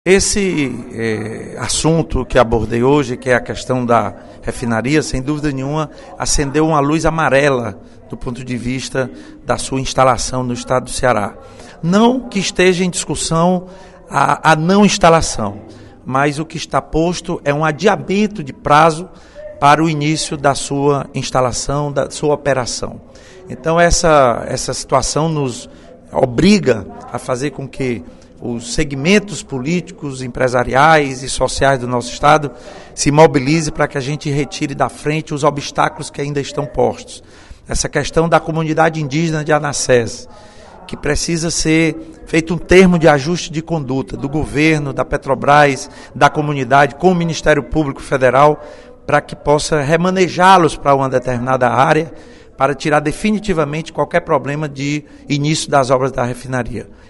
Esse assunto que abordei hoje, que é a questão da refinaria, sem dúvida nenhuma, acendeu uma luz amarela do ponto de vista da sua instalação no estado do Ceará. Não que esteja em discussão a não instalação, mas o que está posto é um adiamento de prazo para o início da sua instalação, da sua operação. Então essa situação nos obriga a fazer com que os segmentos políticos, empresariais e sociais do nosso Estado se mobilizem para que a gente retire da frente os obstáculos que ainda estão postos. Essa questão da comunidade indígena de Anassés, que precisa ser feito um termo de ajuste de conduta do governo, da Petrobras, da comunidade, com o Ministério Público Federal, para que possa remanejá-los para uma determinada área, para tirar definitivamente qualquer problema de início das obras da refinaria.